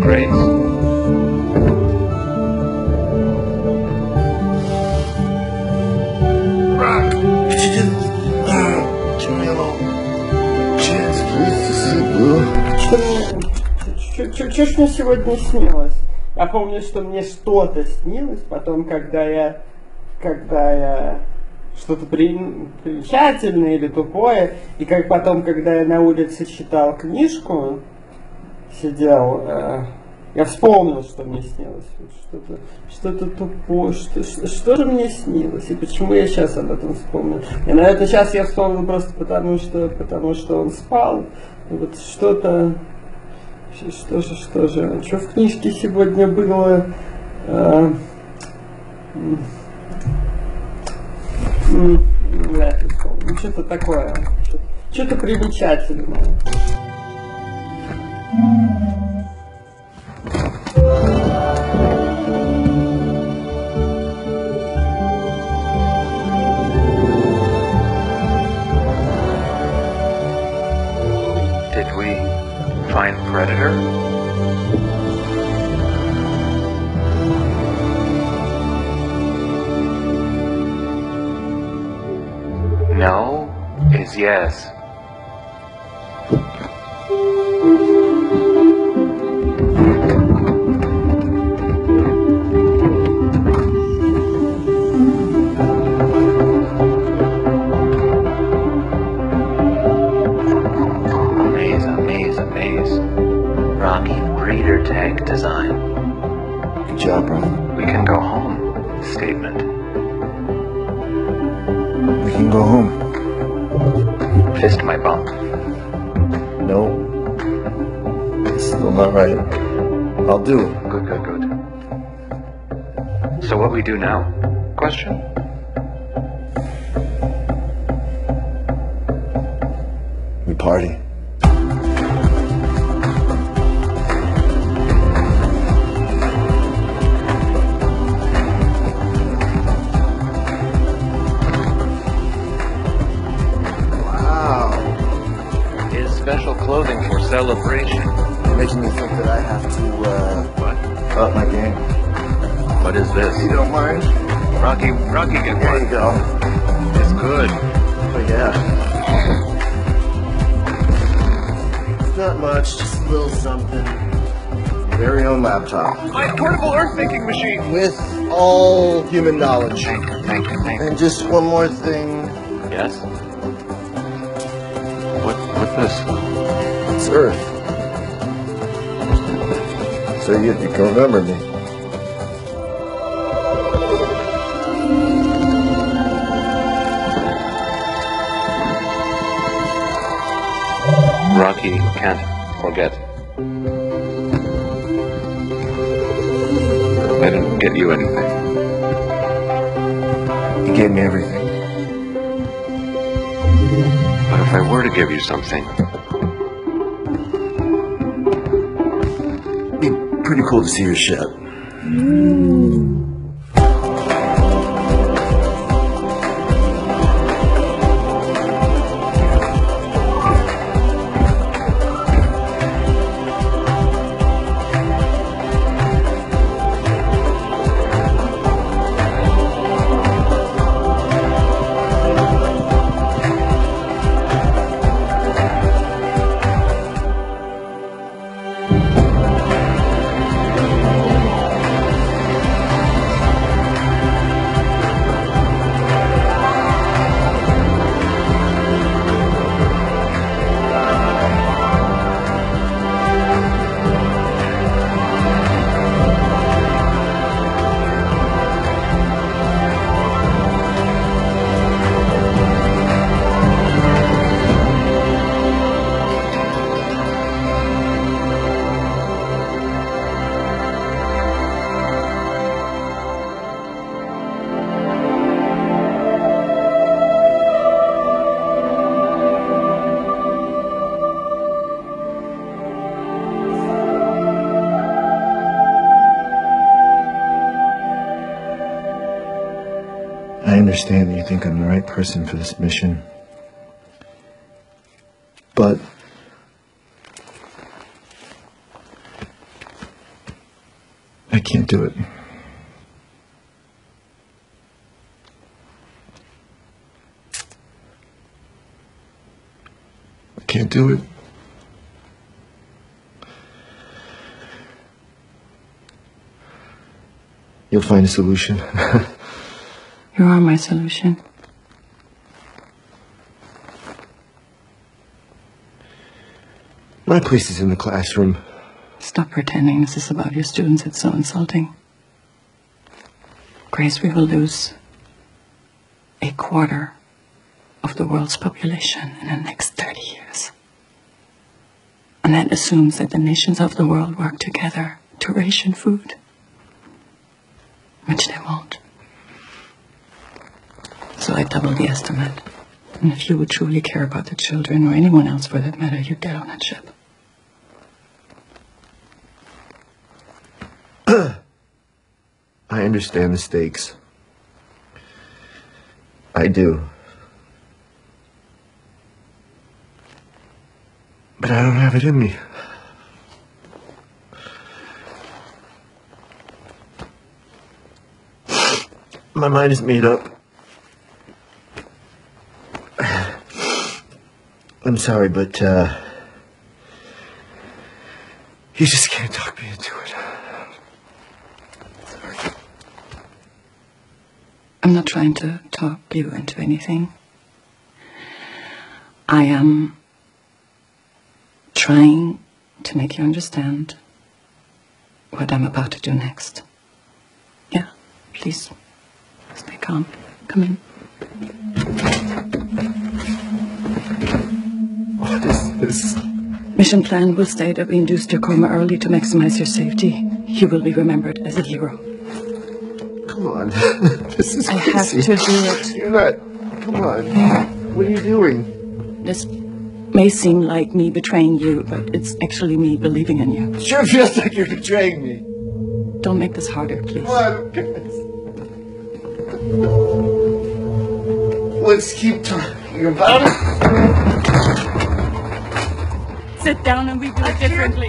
grace. Rock, could you just give me a little chance, please, to sleep, Blue? Что ж мне сегодня снилось? Я помню, что мне что-то снилось, потом, когда я что-то примечательное или тупое, и как потом, когда я на улице читал книжку, сидел, я вспомнил, что мне снилось. Что-то тупое, что же мне снилось, и почему я сейчас об этом вспомнил? И, наверное, сейчас я вспомнил просто потому что он спал. И вот что-то... Что же? Что в книжке сегодня было? Вряд ли вспомню. Что-то такое. Что-то примечательное. Did we find Predator? No is yes. Amaze. Rocky breeder tank design. Good job, bro. We can go home. Statement. We can go home. Fist my bump. No. It's still not right. I'll do it. Good. So what we do now? Question? We party. Special clothing for celebration. You're making me think that I have to, What? up my game. What is this? You don't mind? Rocky, get There one. you go. It's good. Oh, yeah. It's not much, just a little something. Very own laptop. My portable earth making machine. With all human knowledge. Thank you. And just one more thing. Yes? What's this? It's Earth. So you can remember me. Rocky can't forget. I didn't get you anything. You gave me everything. But if I were to give you something, It'd be pretty cool to see your ship. I understand that you think I'm the right person for this mission. But can't do it. I can't do it. You'll find a solution. You are my solution. My place is in the classroom. Stop pretending this is about your students. It's so insulting. Grace, we will lose 1/4 of the world's population in the next 30 years. And that assumes that the nations of the world work together to ration food, which they won't. So I double the estimate. And if you would truly care about the children, or anyone else for that matter, you'd get on that ship. I understand the stakes. I do. But I don't have it in me. My mind is made up. I'm sorry, but, you just can't talk me into it. Sorry. I'm not trying to talk you into anything. I am trying to make you understand what I'm about to do next. Yeah, please, stay calm. Come in. What is this? Mission plan will state that we induced your coma early to maximize your safety. You will be remembered as a hero. Come on. This is I crazy. have to do it. You're not. Come on. What are you doing? This may seem like me betraying you, but it's actually me believing in you. It sure feels like you're betraying me. Don't make this harder, please. Come on, guys. Let's keep talking about it. Sit down and we do it differently.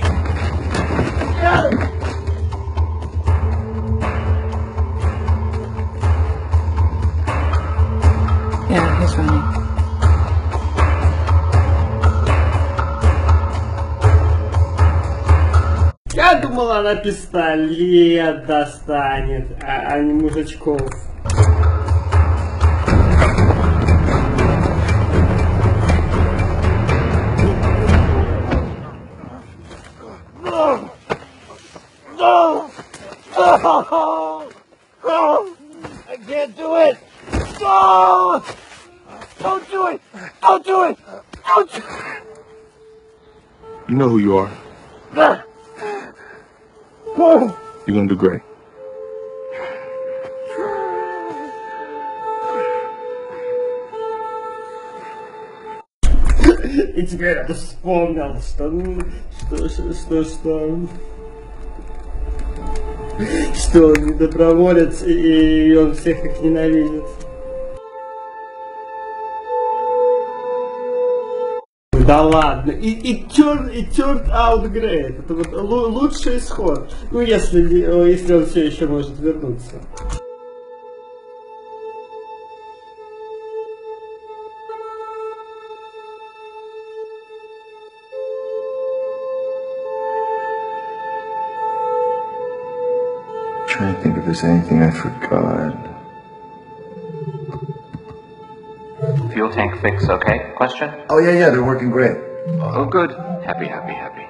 Yeah, he's running. Я думал, она пистолет достанет, а не мужичков. I can't do it. No! Don't do it. Don't do it. Don't do it. You know who you are. You're gonna do great. И теперь я вспомнил, что он недоброволец, и он всех их ненавидит. Да ладно, и turned out great. Это вот лучший исход. Ну, если он все еще может вернуться. I'm trying to think if there's anything I forgot. Fuel tank fix okay? Question? Oh, yeah, they're working great. Oh, good. Happy, happy, happy.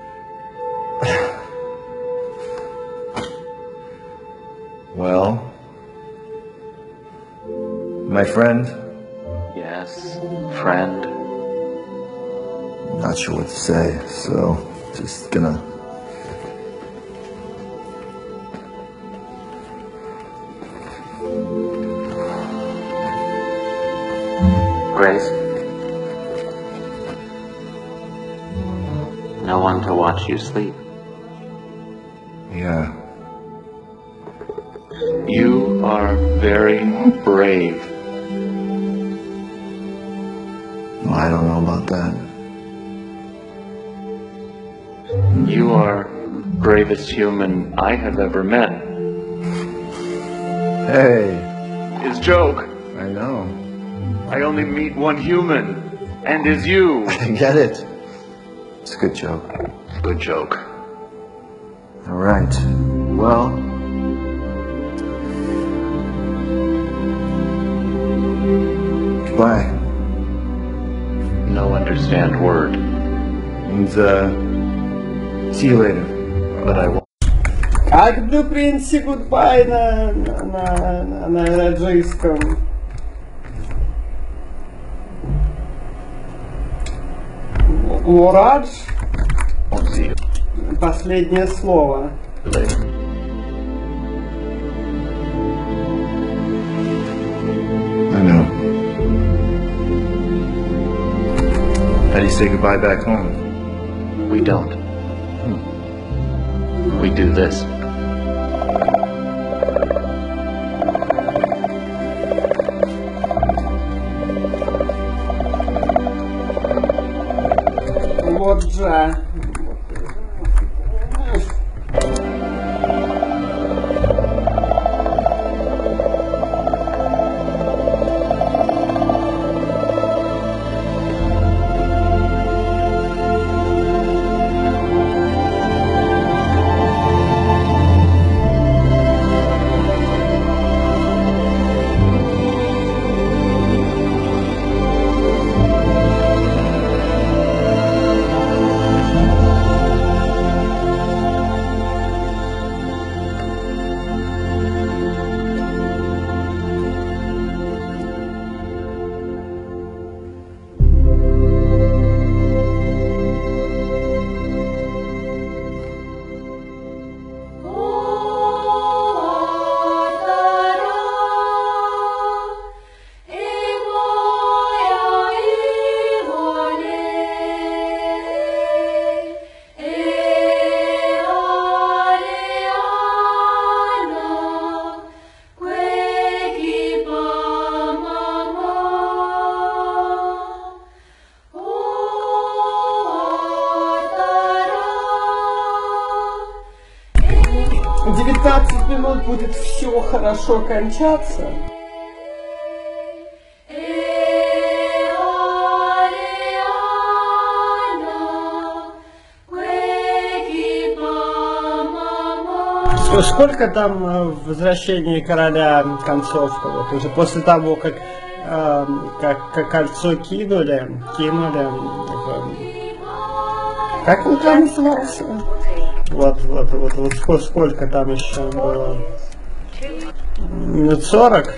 Well, my friend, Yes, friend. not sure what to say, so just gonna... Grace? No one to watch you sleep. Yeah. You are very brave. Well, I don't know about that. You are bravest human I have ever met. Hey, Is joke. I know. I only meet one human, and is you. I get it. It's a good joke. Good joke. All right. Well, goodbye. No understand word, And see you later. but I won't. Как do Принци goodbye на раджийском? Урадж, Won't see you последнее слово. later. I know. How do you say goodbye back home? We don't. We do this. Вот же. В 19 минут будет все хорошо кончаться. Сколько там в «Возвращении короля» концовка? Вот уже после того, как кольцо кинули, как он там назывался? Вот, сколько там еще было? Минут 40?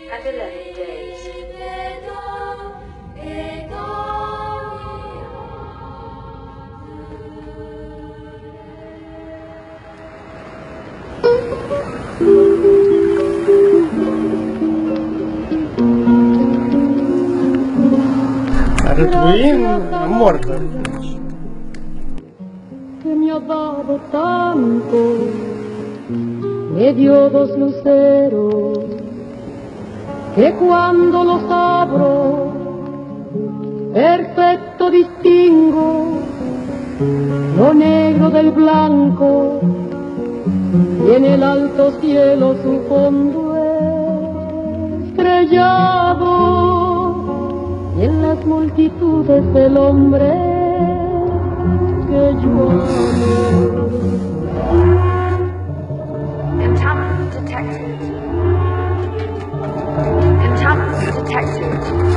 Редвин морда. Que me ha dado tanto, me dio dos luceros, que cuando los abro, perfecto distingo lo negro del blanco, y en el alto cielo su fondo estrellado, y en las multitudes del hombre que yo amo. Contaminant detected. Contaminant detected.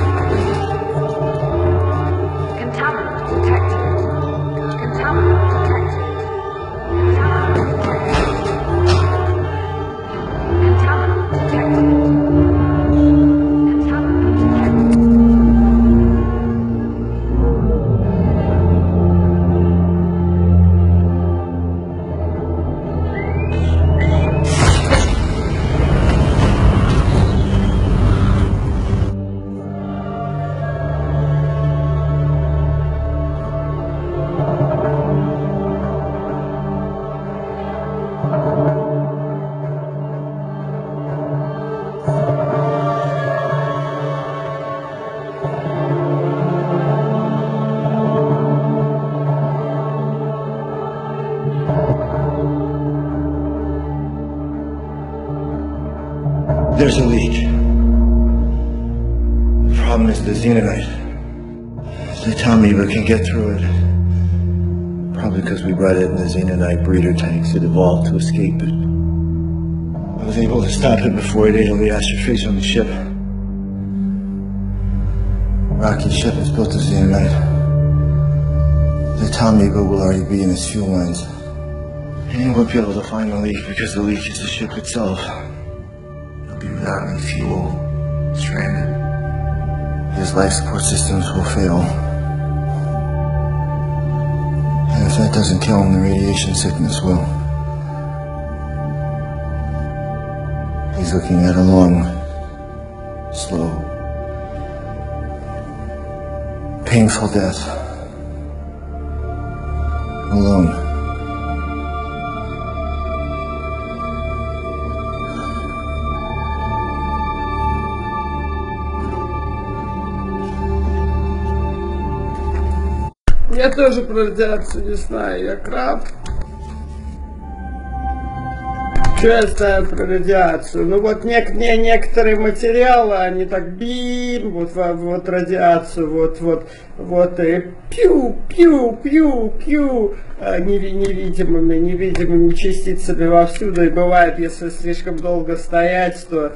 Contaminant detected. Contaminant detected. Contaminant detected. Contaminant detected. There's a leak. The problem is the xenonite. The Tamiba can get through it. Probably because we brought it in the xenonite breeder tanks. It evolved to escape it. I was able to stop it before it ate all the astrophages on the ship. Rocky's ship is built of xenonite. The Tamiba will already be in its fuel lines. And he won't be able to find the leak because the leak is the ship itself. He'll be without any fuel, stranded. His life support systems will fail. And if that doesn't kill him, the radiation sickness will. He's looking at a long, slow, painful death. Alone. Я тоже про радиацию не знаю, я краб. Что я знаю про радиацию? Ну вот некоторые материалы, они так бим, вот радиацию, вот и пью, невидимыми частицами вовсюду. И бывает, если слишком долго стоять, то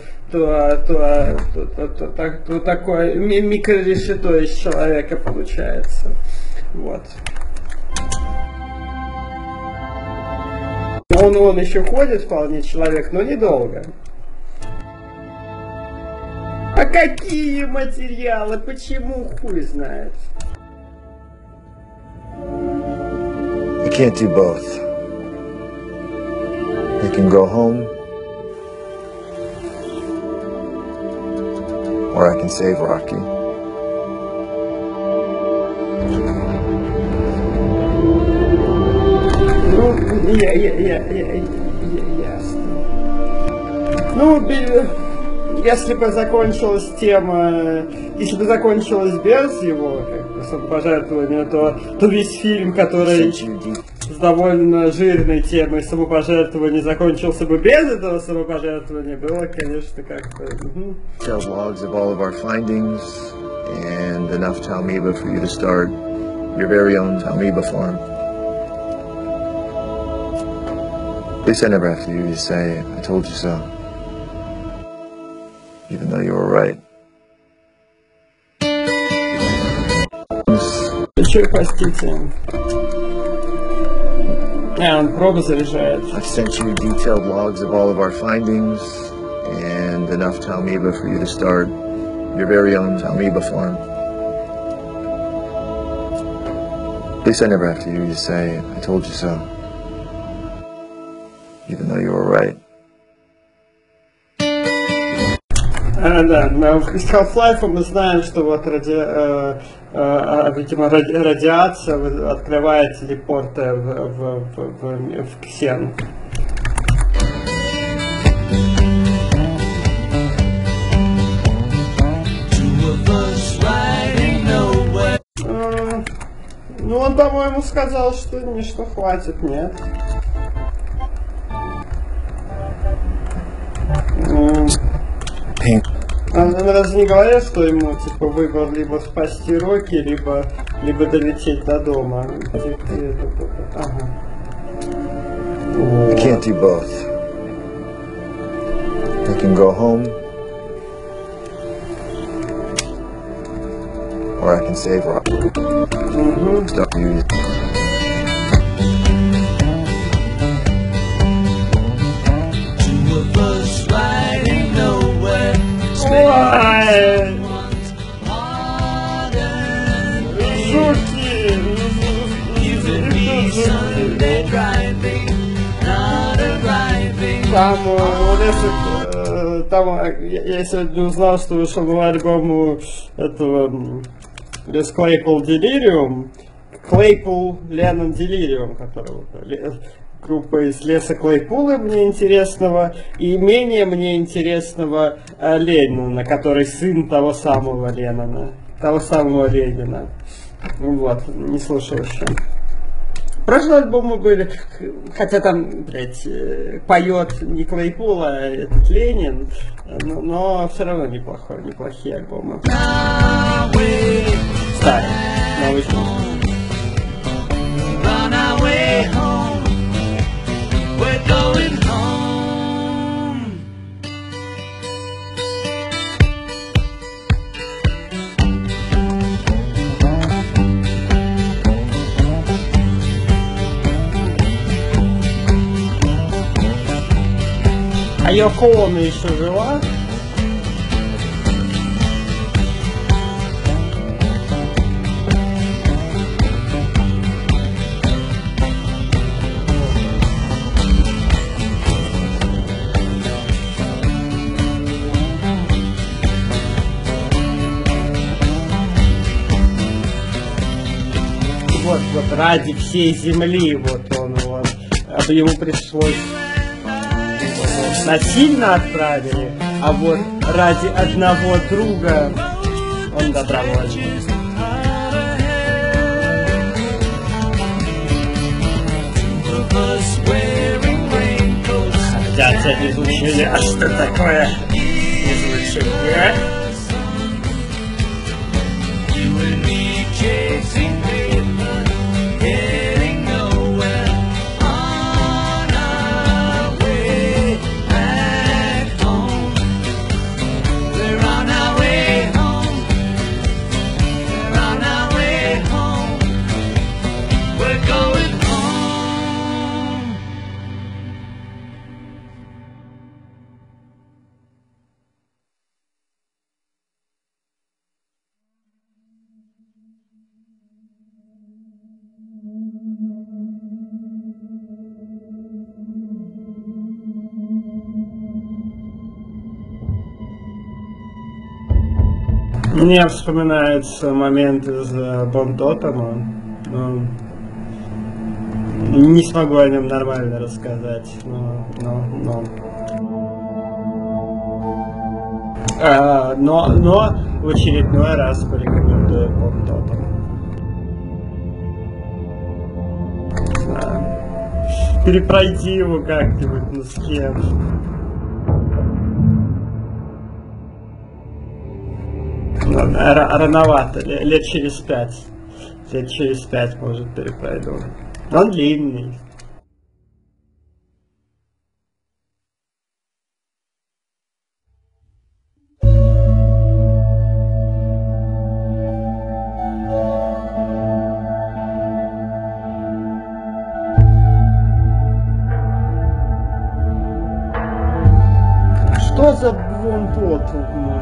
такое микрорешето из человека получается. Вот. Он еще ходит вполне человек, но недолго. А какие материалы? Почему? Хуй знает. I can't do both. I can go home, or I can save Rocky. Ясно. Ну, если бы закончилась тема, если бы закончилась без его самопожертвования, то весь фильм, который с довольно жирной темой самопожертвования закончился бы без этого самопожертвования, было, конечно, как-то... Tell logs of all of our findings and enough Tamiba for you to start your very own Tamiba farm. At least I never have to hear you say, I told you so. Even though you were right. Еще и простите. Он пробу заряжает. I've sent you detailed logs of all of our findings and enough Tamiba for you to start your very own Tamiba farm. At least I never have to hear you say, I told you so. Even though you were right. Да, из Half-Life мы знаем, что вот видимо, радиация открывает телепорты в Ксен. Ну, он, по-моему, сказал, что хватит, нет? Он разве не говорил, что ему типа выбор либо спасти Рокки, либо долететь до дома? Ага. I can't do both. I can go home, or I can save Rocky. Stop you. Там я сегодня узнал, что вышел новый альбом этого Les Claypool Delirium, Claypool Lennon Delirium, которого группа из леса Клейпула мне интересного, и менее мне интересного Леннона, который сын того самого Леннона, того самого Ленина. Вот, не слушал еще. Прошлые альбомы были, хотя там, блядь, поет не Клейпол, а этот Ленин, но все равно неплохие альбомы. Старый, новый фильм. А Йоко Оно еще жива? Вот ради всей земли, вот он, ему пришлось, насильно отправили, а вот ради одного друга он добровольно. Хотя тебя изучили, а что такое изучение? Мне вспоминается момент из Бондотома, но не смогу о нем нормально рассказать, но в очередной раз порекомендую Бондотом. Перепройти его как-нибудь, ну с кем. Рановато, лет через 5. Лет через 5, может, перепройду. Он длинный. Что за вон тот?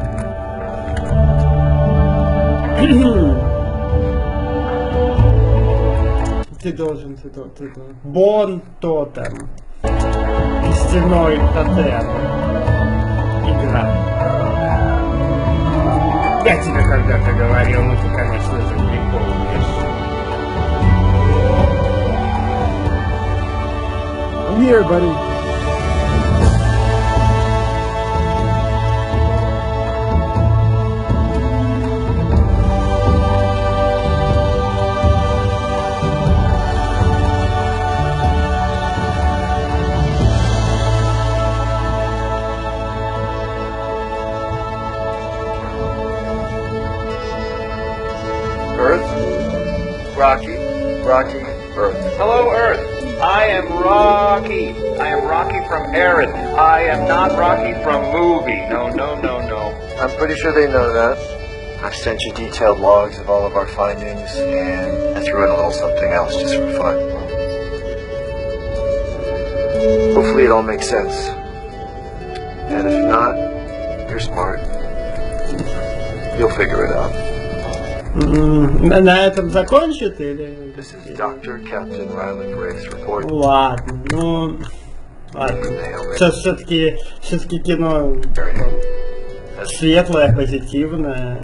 Ты должен. Бон Тотем. Стеной тотем. Игра. Я тебе когда-то говорил, но ты, конечно же, не помнишь. I'm here, buddy. Rocky, Earth. Hello, Earth. I am Rocky. I am Rocky from Erin. I am not Rocky from movie. No. I'm pretty sure they know that. I've sent you detailed logs of all of our findings, and I threw in a little something else just for fun. Hopefully it all makes sense. And if not, you're smart. You'll figure it out. На этом закончит или? This is Dr. Captain Riley Grace report. Ладно. Все-таки кино светлое, позитивное.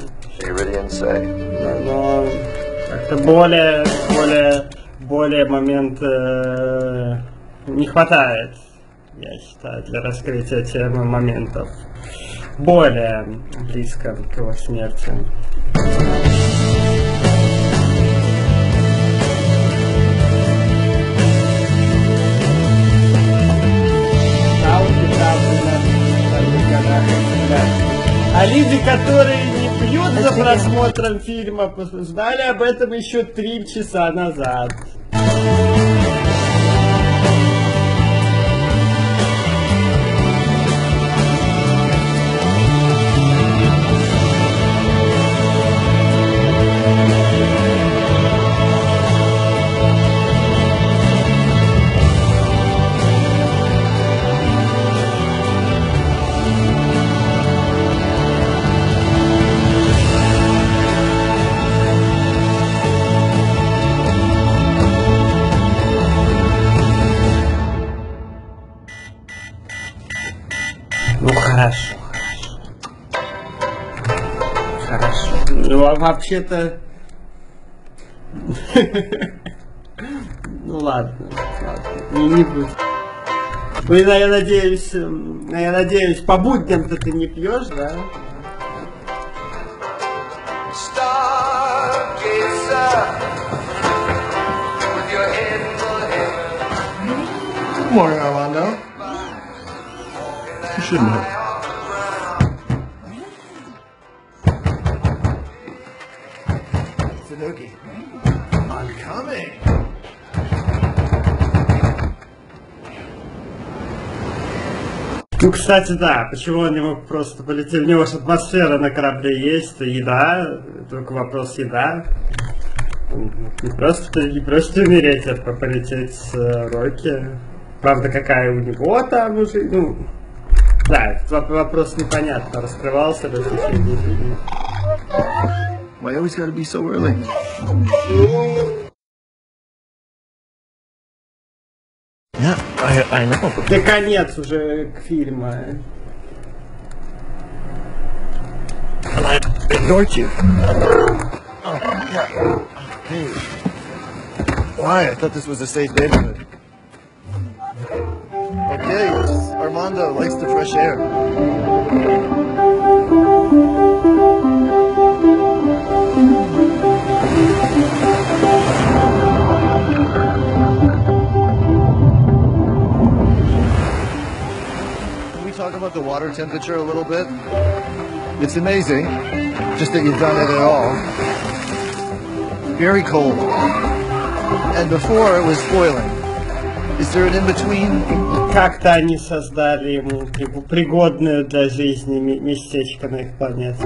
Но как-то более момент не хватает, я считаю, для раскрытия темы моментов более близко к его смерти. просмотром фильма. Знали об этом еще 3 часа назад. Ну хорошо. Хорошо. Ну а вообще-то... Ну ладно. Не буду. Ну, я надеюсь, по будням-то ты не пьешь, да? Good morning, Armando. You shouldn't have. Tanuki. I'm coming. Ну, кстати, да, почему он не мог просто полететь? У него же атмосфера на корабле есть, еда, только вопрос еда. Не просто умереть, а полететь с Рокки. Правда, какая у него там уже, ну... Да, этот вопрос непонятно, раскрывался ли в течение фильма. Why always gotta be so early? Yeah, I know. Да конец уже к фильму. I ignored you. Oh, yeah. Hey. Why? I thought this was a safe neighborhood. Okay, Armando likes the fresh air. Can we talk about the water temperature a little bit? It's amazing, just that you've done it at all. Very cold. And before it was boiling. Is there an in-between? Как-то они создали ему пригодное для жизни местечко на их планете.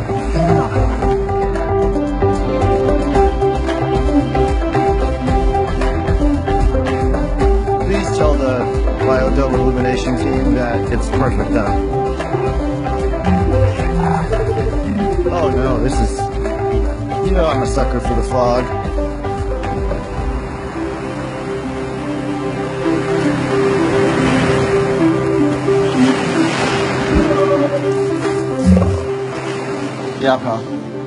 Please tell the Biodome Illumination team that it's perfect now. Oh no, this is... You know I'm a sucker for the fog. Yeah, pal.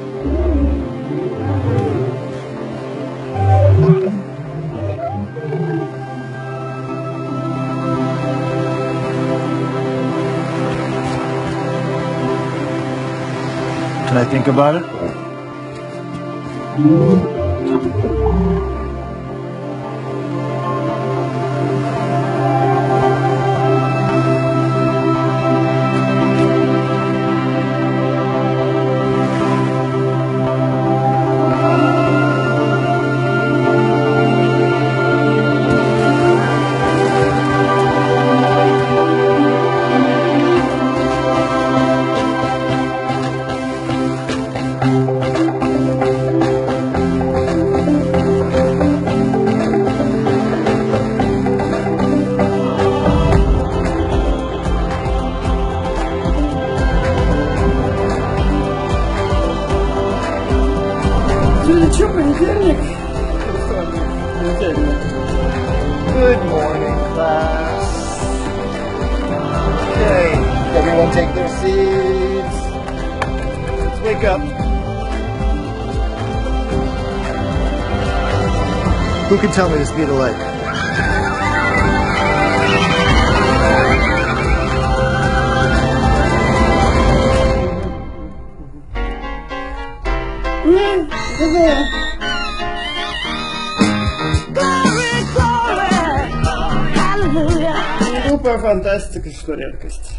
Can I think about it? Good morning, class. Okay, everyone take their seats. Let's wake up. Who can tell me the speed of light? Глупая фантастика, что редкость.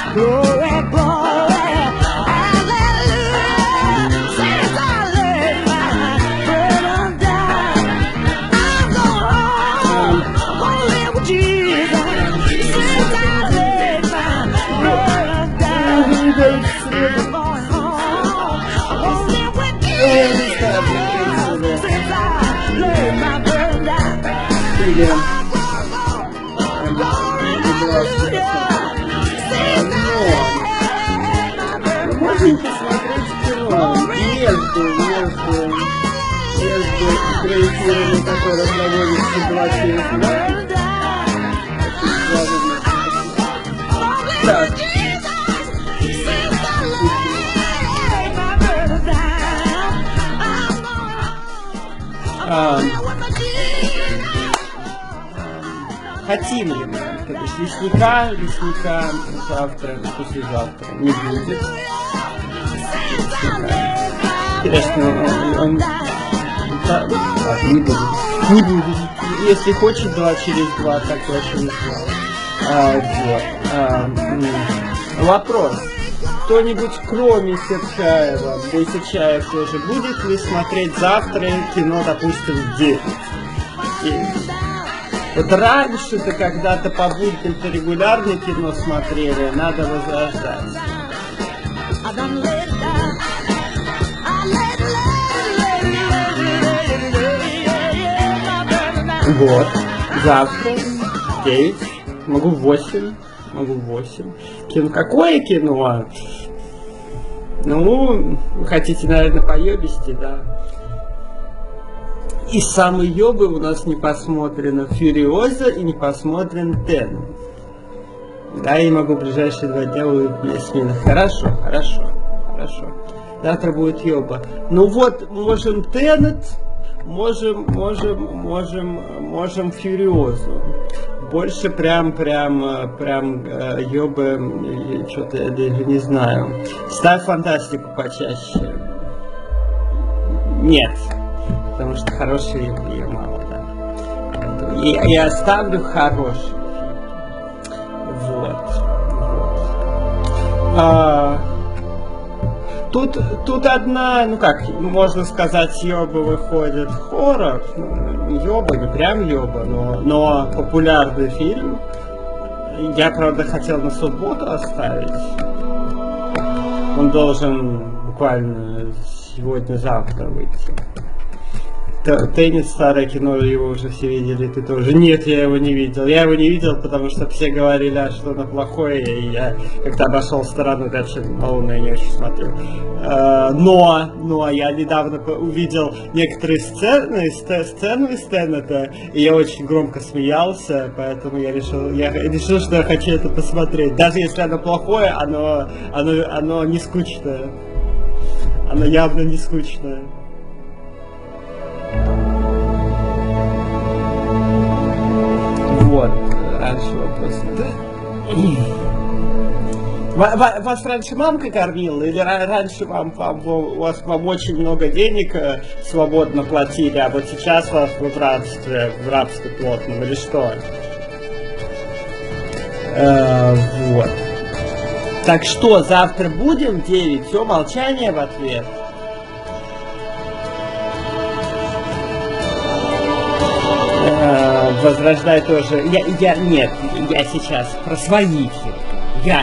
Glory, glory, hallelujah. Since I laid my burden down, I'm going home. I'm gonna live with Jesus. Since I laid my burden down, I'm going home. I'm gonna live with Jesus. Since I laid my burden down. Можно посмотреть кино между проектированием, которое проводится 2 через 2. Так. Хотим ли мы? То есть лесника завтра, послезавтра не будет. Интересно, он не будет. Если хочет 2 через 2, так очень вопрос. Кто-нибудь, кроме Серчаева, Серчаев тоже, будет ли смотреть завтра кино, допустим, в 9? Вот раньше-то когда-то по будням-то регулярно кино смотрели, надо возрождать. Вот. Завтра 9, могу 8. Кино. Какое кино? Ну, вы хотите, наверное, поебисти, да? И самый ёбы у нас не посмотрено Фьюриоза и не посмотрен Теннет. Да, я могу в ближайшие 2 дня увидеть смены. Хорошо. Завтра будет ёба. Ну вот, можем Теннет, можем Фьюриозу. Больше прям ёбы, что-то я даже не знаю. Ставь фантастику почаще. Нет. Потому что хорошие ее мало, да. Я оставлю хороший. Вот. Тут одна, ну как, можно сказать, ёба выходит хоррор. Не ёба, не прям ёба, но популярный фильм. Я, правда, хотел на субботу оставить. Он должен буквально сегодня-завтра выйти. Теннет, старое кино, его уже все видели, ты тоже. Нет, я его не видел. Я его не видел, потому что все говорили, что оно плохое, и я как-то обошел сторону, дальше полное не очень смотрю. Но я недавно увидел некоторые сцены из Теннета, и я очень громко смеялся, поэтому я решил, что я хочу это посмотреть. Даже если оно плохое, оно не скучное. Оно явно не скучное. Вот, раньше вопрос. Вас раньше мамка кормила? Или раньше у вас очень много денег свободно платили, а вот сейчас вас в рабстве плотном, или что? Вот. Так что, завтра будем в 9? Все, молчание в ответ. Возрождай тоже. Я сейчас про свои фильмы. Я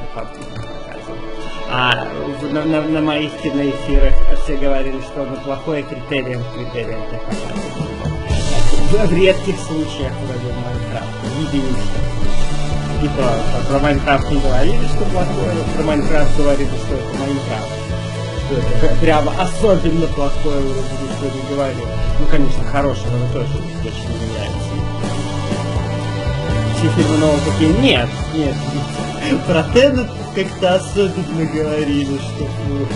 когда-то на моих киноэфирах все говорили, что оно плохое, критерием не показывают. В редких случаях вроде Майнкрафта. Единицы. Типа про Майнкрафт не говорили, что плохое, про Майнкрафт говорили, что это Майнкрафт. Что это прямо особенно плохое, вроде никто не говорил. Ну, конечно, хорошего, но тоже очень не меняется. Все фильмы новые такие, нет. Про Теннет как-то особенно говорили, что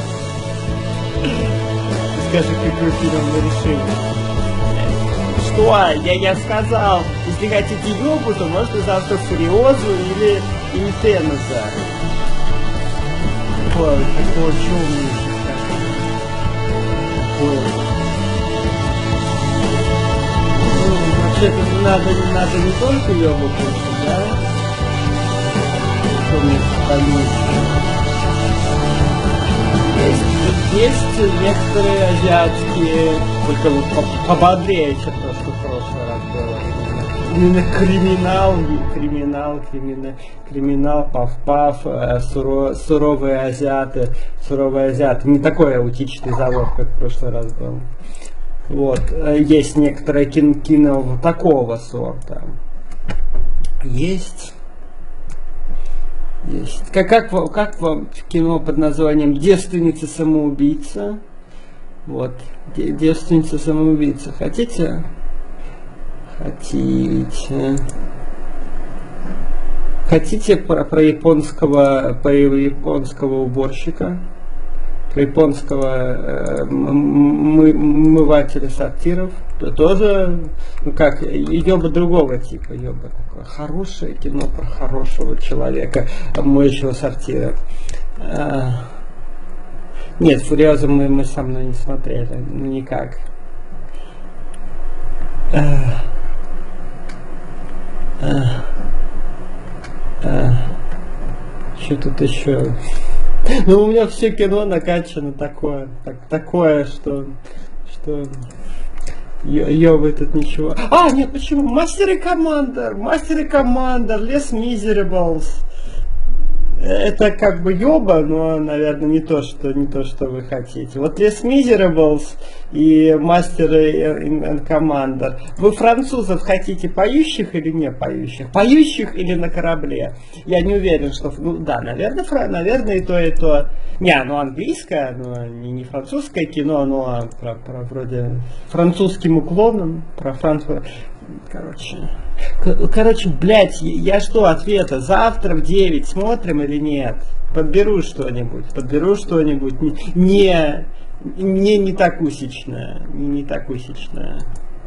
скажи, какой фильм мы решили. Что? Я сказал, если хотите ёбу, то можно завтра Фьюриозу или Теннета. Ой, такого чумного. Вообще-то надо не только ёбу кушать, да? какой-нибудь поменьше. Есть некоторые азиатские, только вот пободрее, чем то, что в прошлый раз было. Именно криминал, паф-паф, суровые азиаты. Не такой аутичный завод, как в прошлый раз был. Вот. Есть некоторое кино такого сорта. Есть. Как вам кино под названием «Девственница-самоубийца»? Вот. «Девственница-самоубийца». Хотите? Хотите про японского уборщика? Про японского мывателя сортиров? Тоже, ну как, ёба другого типа, ёба такое. Хорошее кино про хорошего человека, моющего сортира. Нет, «Фуриозу» мы со мной не смотрели, ну никак. Что тут еще? Ну, у меня все кино накачано такое, что ёбы тут ничего. Нет, почему? Мастер и Командер, Les Miserables. Это как бы ёба, но, наверное, не то, что вы хотите. Вот Les Miserables и Мастер и Командер. Вы французов хотите поющих или не поющих? Поющих или на корабле? Я не уверен, что... Ну да, наверное, и то, и то. Английское, не французское кино, но про вроде французским уклоном, про Францию. Короче, блядь, я жду ответа. Завтра в 9 смотрим или нет? Подберу что-нибудь. Не такусечное. Не такусечное.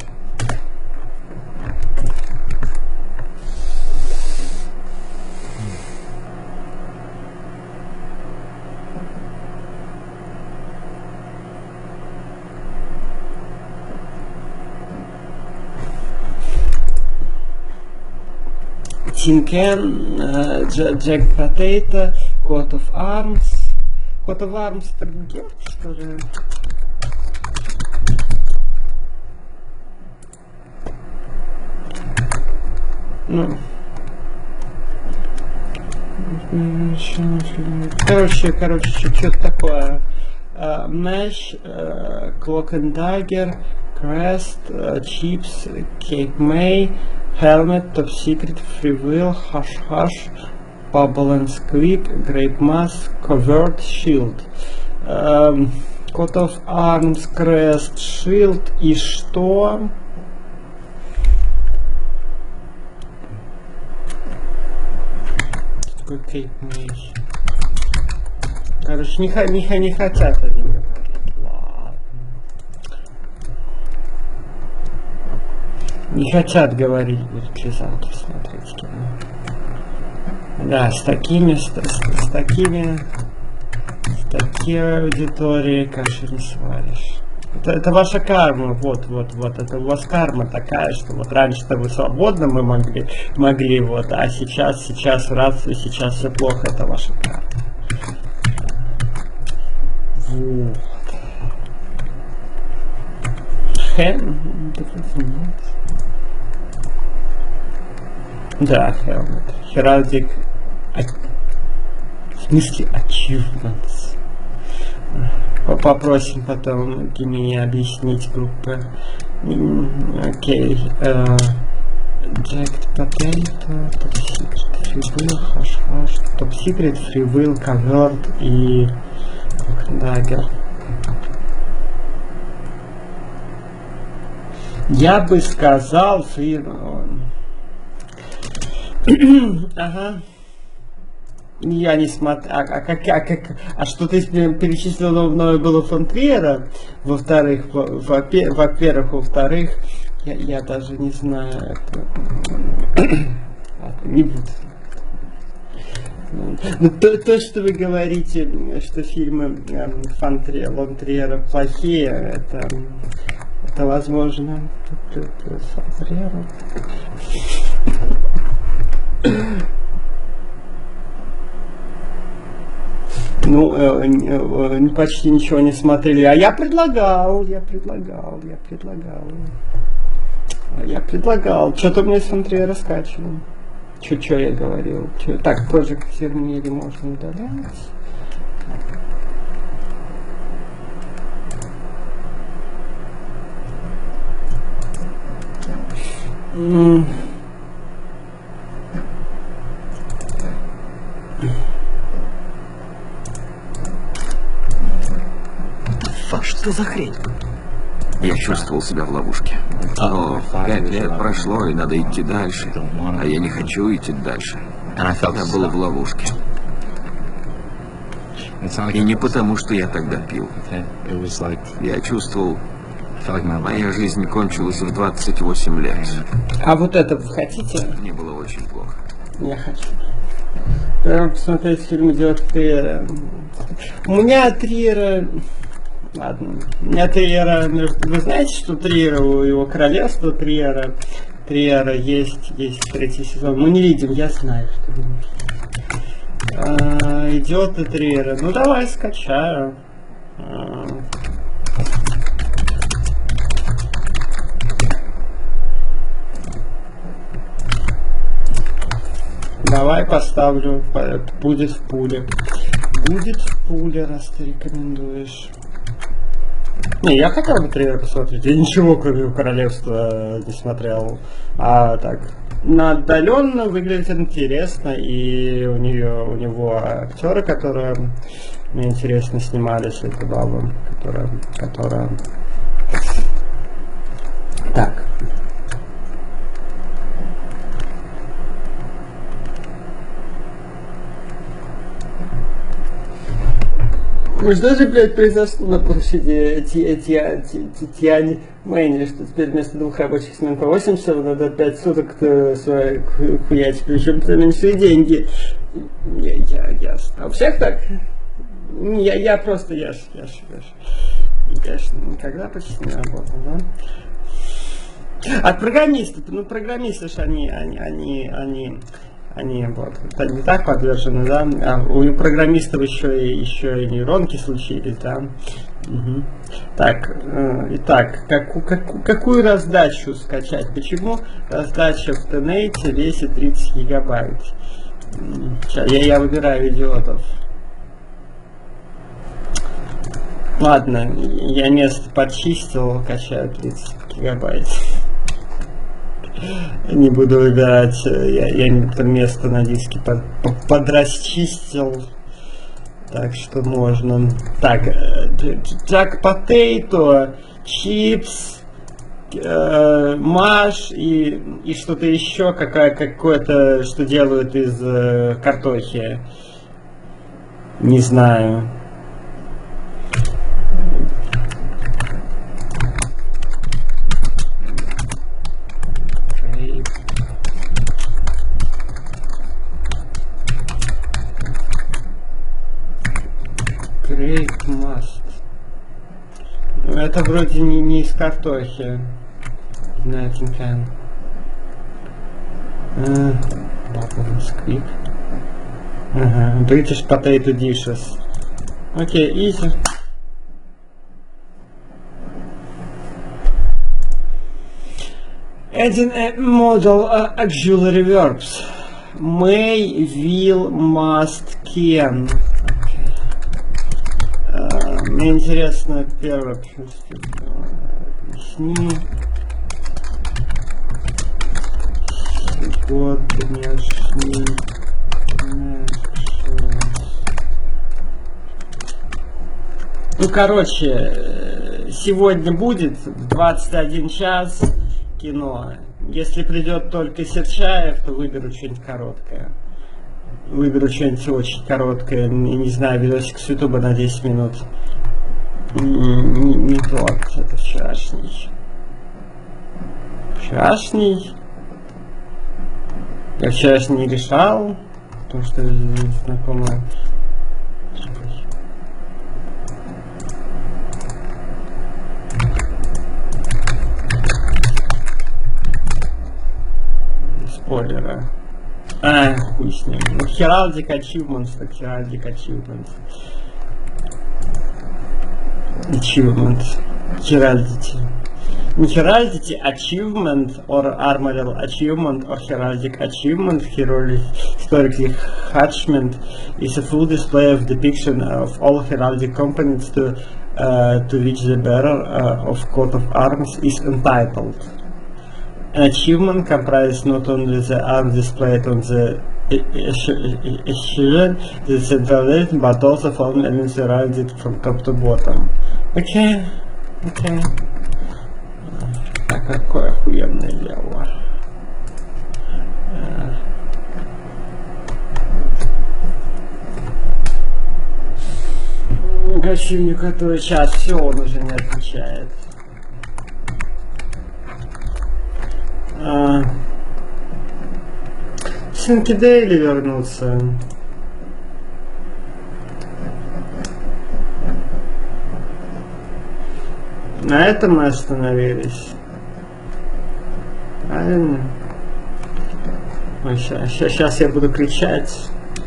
Tin Can, Jack Potato, Coat of Arms. Coat of Arms это где, что ли? Короче, что-то такое. Mesh, Cloak and Dagger, Crest, Chips, Cape May, Helmet, Top Secret, Free Will, Hush Hush, Bubble and Squeak, Grape Mask, Covert, Shield. Coat of Arms, Crest, Shield и что? Что такое Cape May? Короче, не хотят они говорить. Ладно. Не хотят говорить, будут ли завтра смотреть кино. Да, с такой аудиторией каши не сваришь. Это ваша карма, вот, это у вас карма такая, что вот раньше-то вы свободно мы могли, вот, а сейчас раз, сейчас все плохо, это ваша карма. Вот. Да, Heraldic. В смысле achievements. Попросим потом Гимини объяснить группы. Окей. Jacked Potato, Top Secret, Free Will, Hush Hush, Top Secret, Free Will, Covert и Dagger. Я бы сказал Ага. Я не смотрю. А что ты перечислил новое было фон Триера? Во-вторых, во-вторых, я даже не знаю. Не буду. Но то, что вы говорите, что фильмы фон Триера плохие, это возможно. Фон Триера. почти ничего не смотрели. А я предлагал. Что-то мне смотри, раскачивал. Что я говорил? Так, Project Термири можно удалять. Что за хрень? Я чувствовал себя в ловушке. Но 5 лет прошло, и надо идти дальше. А я не хочу идти дальше. Я был в ловушке. И не потому, что я тогда пил. Я чувствовал, моя жизнь кончилась в 28 лет. А вот это вы хотите? Мне было очень плохо. Я хочу. Прям посмотреть фильм «Идиот Триера». У меня Триера... Ладно. У меня Триера... Вы знаете, что Триера, у его королевства Триера есть 3-й сезон. Мы не видим, я знаю, что «Идиоты Триера». Ну давай скачаю. Давай поставлю. Будет в пуле. Будет в пуле, раз ты рекомендуешь. Не, я хотел бы трейлер посмотреть. Я ничего, кроме королевства, не смотрел. А так, на отдаленно выглядит интересно. И у него актеры, которые мне интересно снимались, это баба, которая... Так. Что же, блядь, произошло на площади Тианьмэнь, что теперь вместо 2 рабочих смен по 8 часов надо 5 суток свои хуять, причем за меньшие деньги. Я у всех так? Я просто, я никогда почти не работал, да? От программистов, программисты же они вот не так подвержены, да? А у программистов еще и нейронки случились, да? Угу. Так, итак, какую раздачу скачать? Почему раздача в Тенете весит 30 гигабайт? Сейчас, я выбираю идиотов. Ладно, я место подчистил, качаю 30 гигабайт. Не буду выбирать, я место на диске подрасчистил, так что можно. Так, Jack Potato, чипс, маш и что-то еще, какое-то, что делают из картохи. Не знаю. Great Must. Это вроде не из картохи. Nothing can. Bubble Squid. Ага. British Potato Dishes. Окей, easy. Adding a model auxiliary verbs. May, will, must, can. Мне интересно первое, объясни. Сегодняшний. Ну, короче, сегодня будет в 21 час кино. Если придет только Серчаев, то выберу что-нибудь короткое. Выберу что-нибудь очень короткое, не знаю, видосик с Ютуба на 10 минут. Не тот, это вчерашний. Вчерашний? Я вчерашний не решал, потому что знакомая. Спойлеры. Хуй с ним. Ну, Heraldic Achievements, так Heraldic Achievements. Achievement. Heraldity. Не heraldity, achievement, or armorial achievement, or heraldic achievement, historically hatchment, is a full display of depiction of all heraldic components to which the bearer of coat of arms is entitled. An achievement comprises not only the arms displayed on the echelon, the central, but also form elements heralded from top to bottom. Okay. Какое охуенное дело. Гачивник, который час, все, он уже не отвечает. Синки Дейли вернуться. На этом мы остановились. Правильно? Сейчас я буду кричать.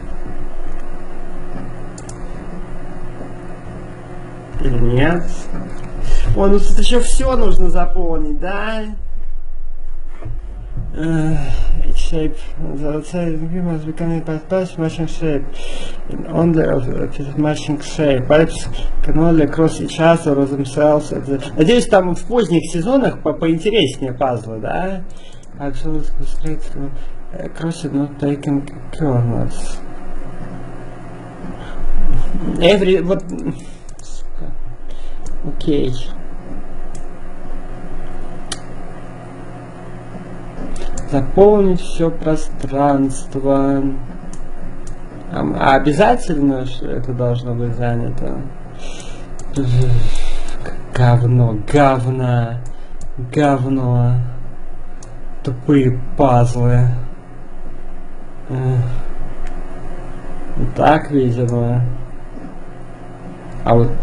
Или нет? О, ну тут еще все нужно заполнить, да? Shape. The outside must become past matching shape. And only of matching shape. Pipes can only cross each other or themselves. Надеюсь, там в поздних сезонах поинтереснее пазлы, да? Actually, straight through crossing, not taking corners. Вот... Окей. Заполнить все пространство. А обязательно что это должно быть занято? Говно. Тупые пазлы. Так, видимо. А вот...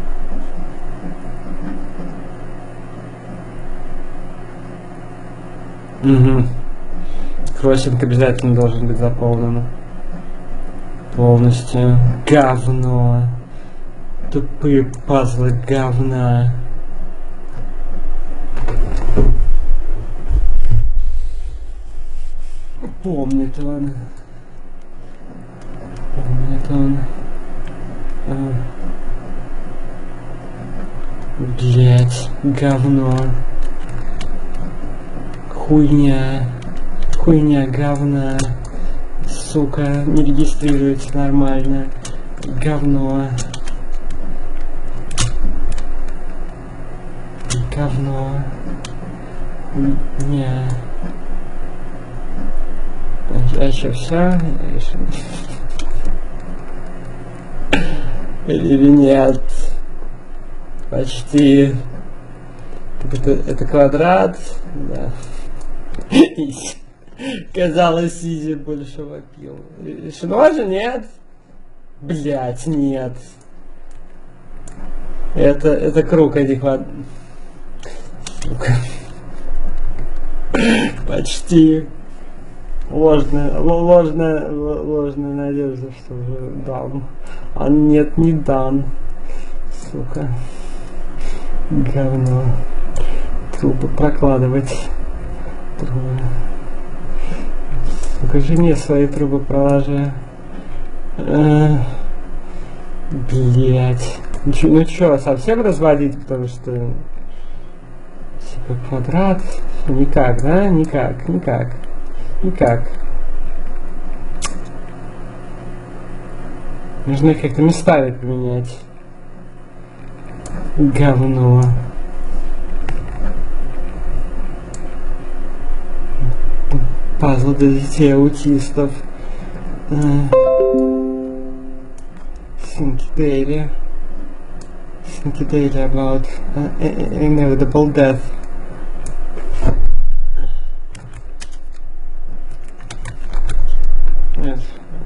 Угу. Кроссинг обязательно должен быть заполнен. Полностью. Говно. Тупые пазлы говна. Помнит он. Блять, говно. Хуйня, говна. Сука, не регистрируется нормально. Говно. Не. А еще все? Или нет? Почти. Это квадрат? Да. Казалось, Изи больше вопил. Что же нет? Блять, нет. Это круг, а не квадрат. Сука. Почти. Ложная надежда, что уже дан. А нет, не дан. Сука. Говно. Трубы прокладывать. Трубы. Сука, жене свои трубы проложи. Блять. Ну чё, совсем разводить, потому что... Типа квадрат. Никак, да? Никак. Нужно как-то местами поменять. Говно. Пазл для детей аутистов. Синки Дейли about inevitable death. Нет.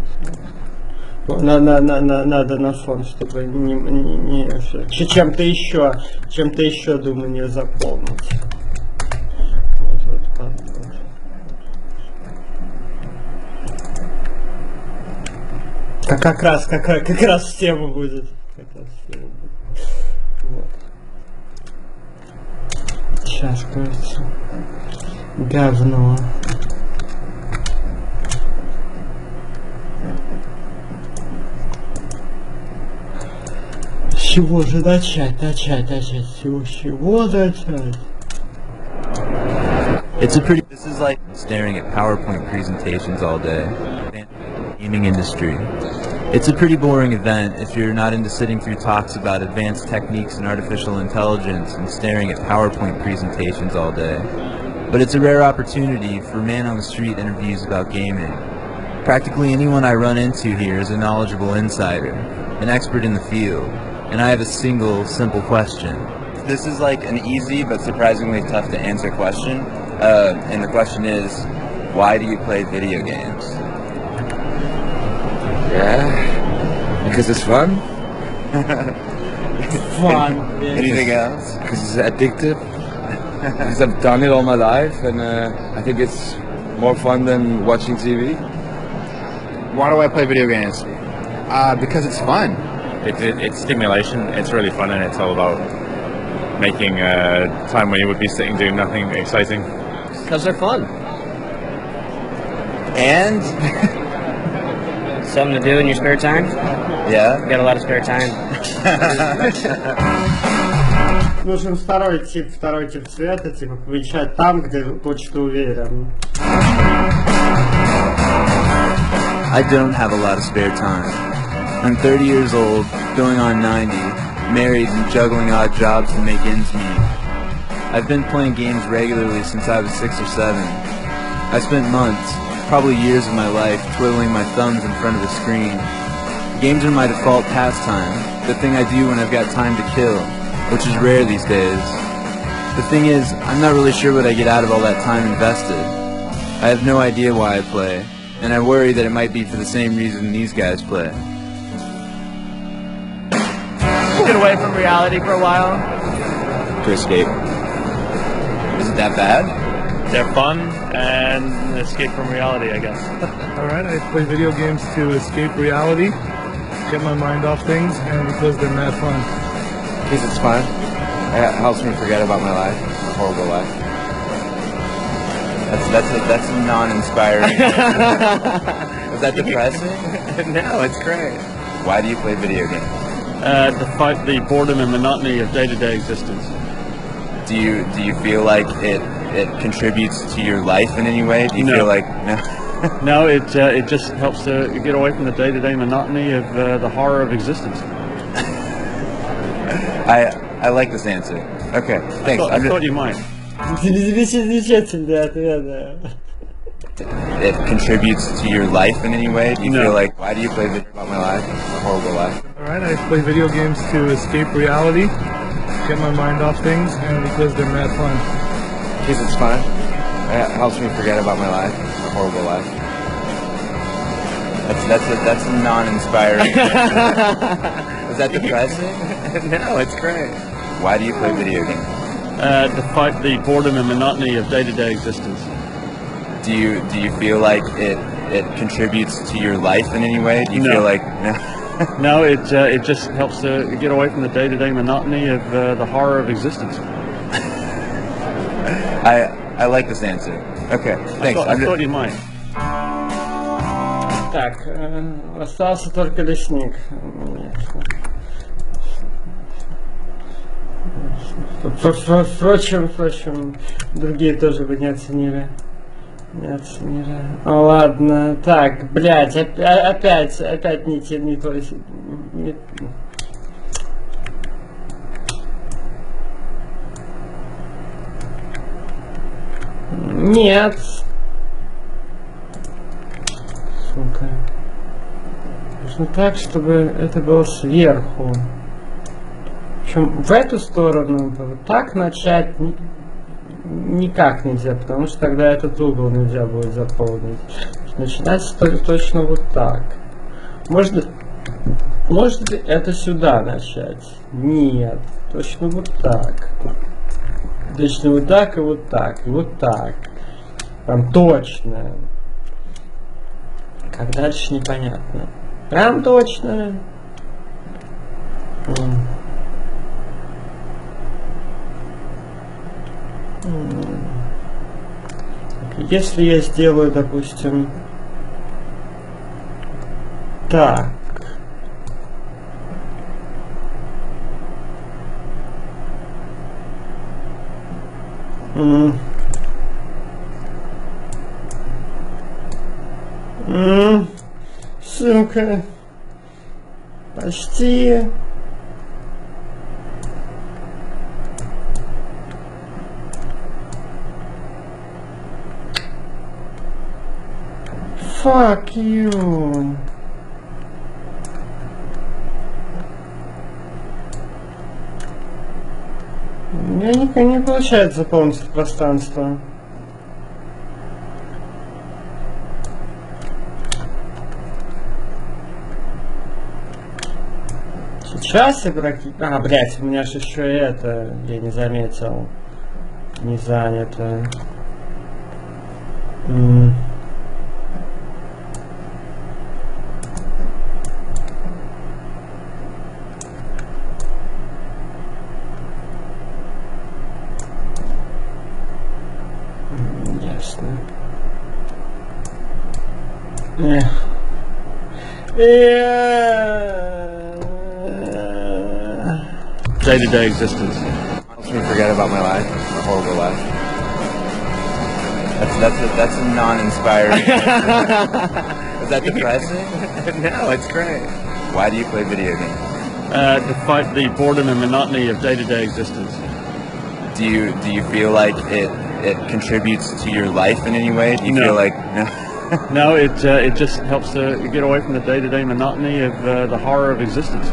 Надо на фон, чтобы не чем-то еще, думаю, не заполнить. Как раз в тему будет. Вот. знаешь, кажется. Говно. С чего же начать? С чего начать? This is like staring at PowerPoint presentations all day. Gaming industry. It's a pretty boring event if you're not into sitting through talks about advanced techniques in artificial intelligence and staring at PowerPoint presentations all day. But it's a rare opportunity for man-on-the-street interviews about gaming. Practically anyone I run into here is a knowledgeable insider, an expert in the field, and I have a single, simple question. This is like an easy but surprisingly tough to answer question, and the question is, why do you play video games? Yeah, because it's fun. Fun. Anything else? Because it's addictive. Because I've done it all my life, and I think it's more fun than watching TV. Why do I play video games? Because it's fun. It's stimulation. It's really fun, and it's all about making time when you would be sitting doing nothing exciting. Because they're fun. And something to do in your spare time? Yeah. You got a lot of spare time. Нужен второй тип цвета, типа помечать там, где точно уверен. I don't have a lot of spare time. I'm 30 years old, going on 90, married and juggling odd jobs to make ends meet. I've been playing games regularly since I was 6 or 7. I spent months, probably years of my life, twiddling my thumbs in front of a screen. Games are my default pastime, the thing I do when I've got time to kill, which is rare these days. The thing is, I'm not really sure what I get out of all that time invested. I have no idea why I play, and I worry that it might be for the same reason these guys play. Get away from reality for a while. To escape. Is it that bad? They're fun and escape from reality, I guess. Alright, I play video games to escape reality, get my mind off things, and because they're mad fun. Because it's fun. It helps me forget about my life, my horrible life. That's non-inspiring. Is that depressing? No, it's great. Why do you play video games? To fight the boredom and monotony of day-to-day existence. Do you feel like it contributes to your life in any way? Do you feel like no? No, it just helps to get away from the day-to-day monotony of the horror of existence. I like this answer. Okay, thanks. I thought you might. Замечательный ответ. It contributes to your life in any way? Do you feel like, why do you play video about my life? My horrible life. Alright, I play video games to escape reality, get my mind off things, and because they're mad fun. Because it's fun. It helps me forget about my life, my horrible life. That's non-inspiring. Is that depressing? No, it's great. Why do you play video games? To fight the boredom and monotony of day-to-day existence. Do you feel like it contributes to your life in any way? Do you feel like no? No, it just helps to get away from the day-to-day monotony of the horror of existence. I like this answer. Okay, thanks. I thought you might. Так, остался только лесник. Впрочем, другие тоже бы не оценили. О, ладно, так, блядь, опять не то. Нет. Сука. Нужно так, чтобы это было сверху. Причем в эту сторону, вот так начать никак нельзя, потому что тогда этот угол нельзя будет заполнить. Начинать точно вот так. Может это сюда начать? Нет. Точно вот так. Точно вот так и вот так. И вот так. Прям точно. Как дальше непонятно. Прям точно. Если я сделаю, допустим, так. Сука. Почти. Fuck you. У меня не получается заполнить пространство. Сейчас игроки... А, блять, у меня же еще это... Я не заметил. Не занято. Ясно. Day-to-day existence. Helps me forget about my life, my horrible life. That's a non-inspiring. Is that depressing? No, it's great. Why do you play video games? To fight the boredom and monotony of day-to-day existence. Do you feel like it contributes to your life in any way? Do you feel like no? No, it just helps to get away from the day-to-day monotony of the horror of existence.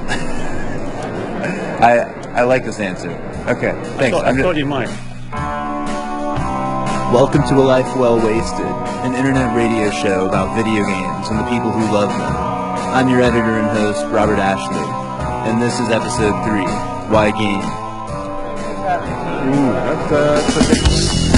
I like this answer. Okay, thanks. I thought you might. Welcome to A Life Well Wasted, an internet radio show about video games and the people who love them. I'm your editor and host, Robert Ashley, and this is episode 3, Why Game? Ooh, that's a